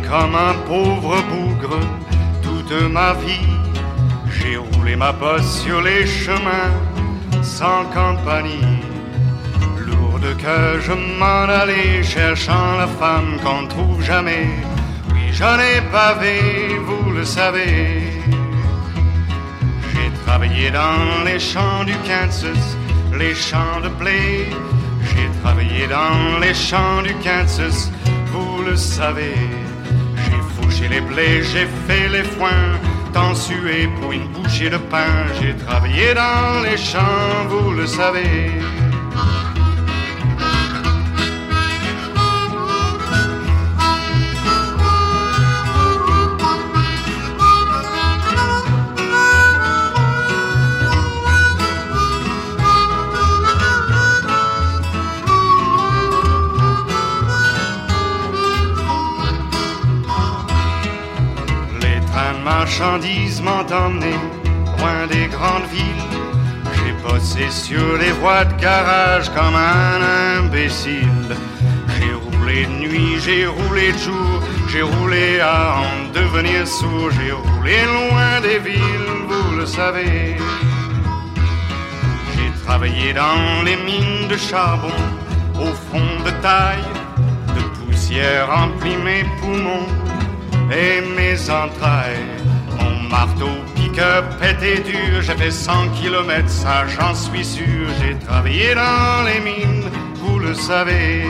comme un pauvre bougre toute ma vie. J'ai roulé ma bosse sur les chemins sans compagnie. Lourde que je m'en allais cherchant la femme qu'on trouve jamais. Oui, j'en ai pavé, vous le savez. J'ai travaillé dans les champs du Kansas, les champs de blé. J'ai travaillé dans les champs du Kansas, vous le savez. J'ai fauché les blés, j'ai fait les foins, tant sué pour une bouchée de pain. J'ai travaillé dans les champs, vous le savez. Marchandises m'ont emmené loin des grandes villes. J'ai bossé sur les voies de garage comme un imbécile. J'ai roulé de nuit, j'ai roulé de jour, j'ai roulé à en devenir sourd. J'ai roulé loin des villes, vous le savez. J'ai travaillé dans les mines de charbon, au fond de taille, de poussière emplit mes poumons et mes entrailles. Mon marteau pick-up était dur, j'ai fait 100 kilomètres, ça j'en suis sûr. J'ai travaillé dans les mines, vous le savez.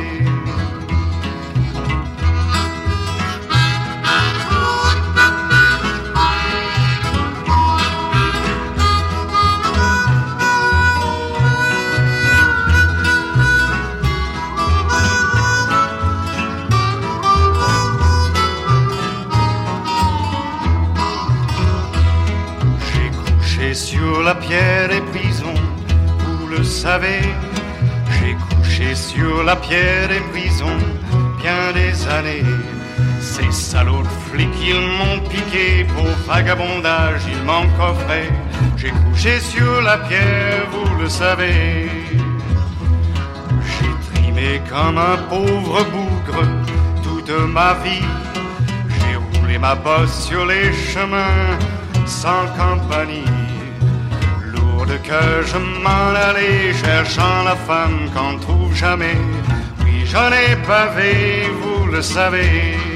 Sur la pierre des prisons, vous le savez. J'ai couché sur la pierre des prisons bien des années. Ces salauds de flics, ils m'ont piqué pour vagabondage, ils m'ont coffré. J'ai couché sur la pierre, vous le savez. J'ai trimé comme un pauvre bougre toute ma vie. J'ai roulé ma bosse sur les chemins sans compagnie. Que je m'en allais cherchant la femme qu'on trouve jamais. Oui, j'en ai pavé, vous le savez.